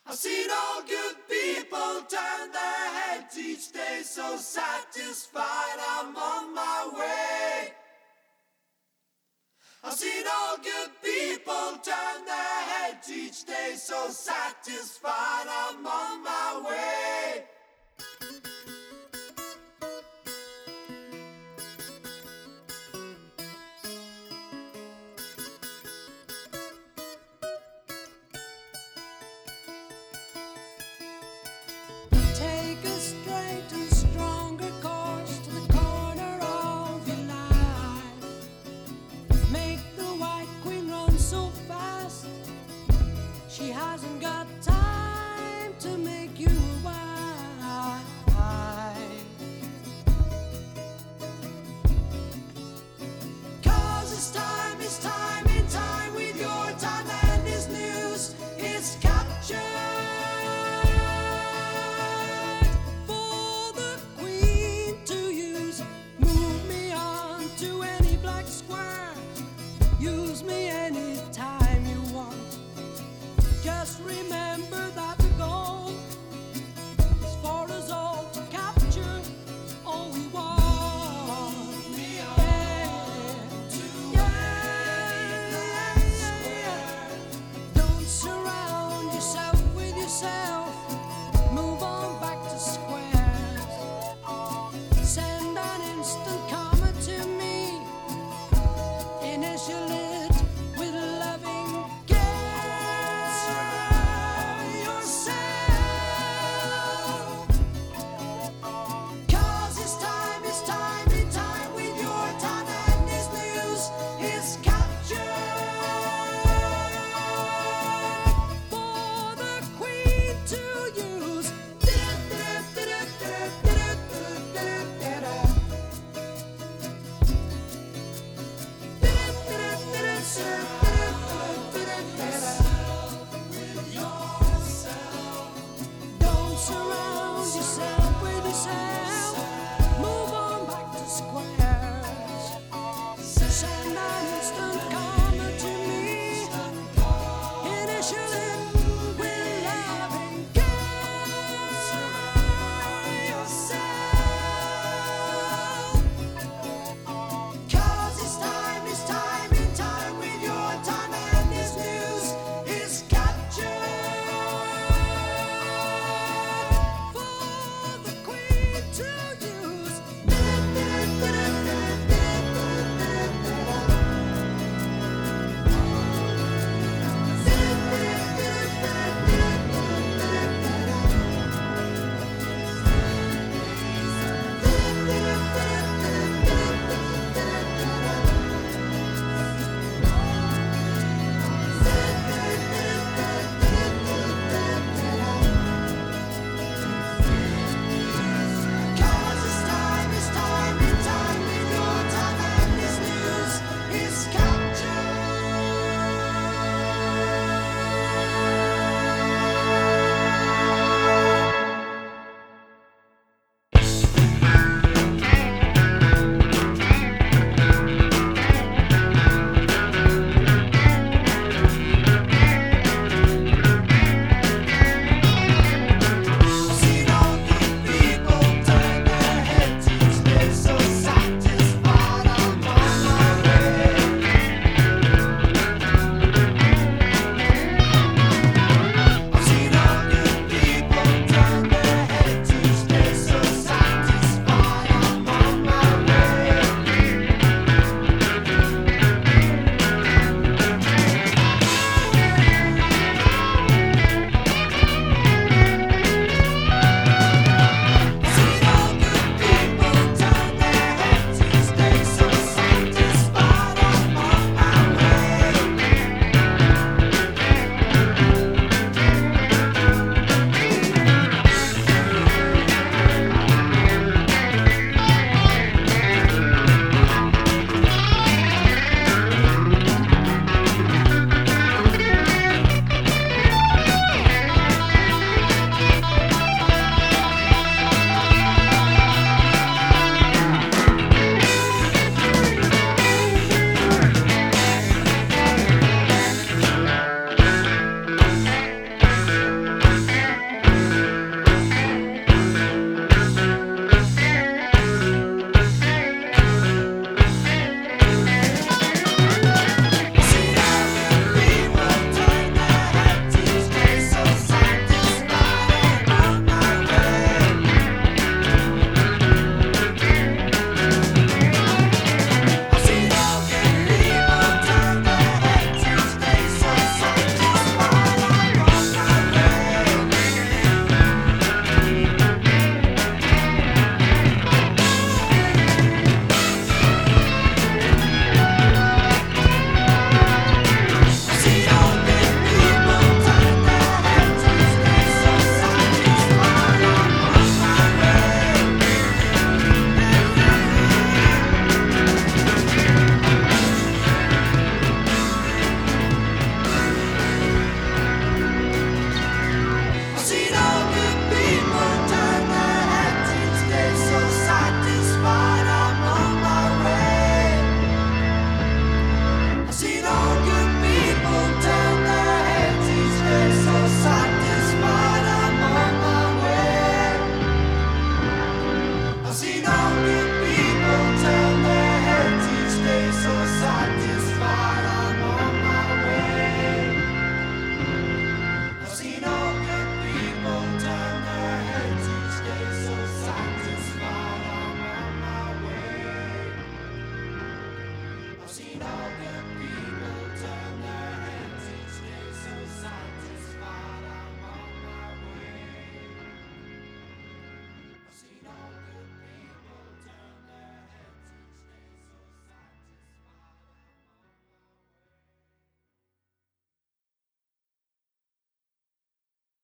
I've seen all good people turn their heads each day, so satisfied I'm on my way. I've seen all good people turn their heads each day, so satisfied I'm on my way. Take a straight and stronger course to the corner of your life. Make the White Queen run so fast, she hasn't got time to make you a wife. 'Cause it's time in time with your time and his news is captured. Use me anytime you want. Just remember that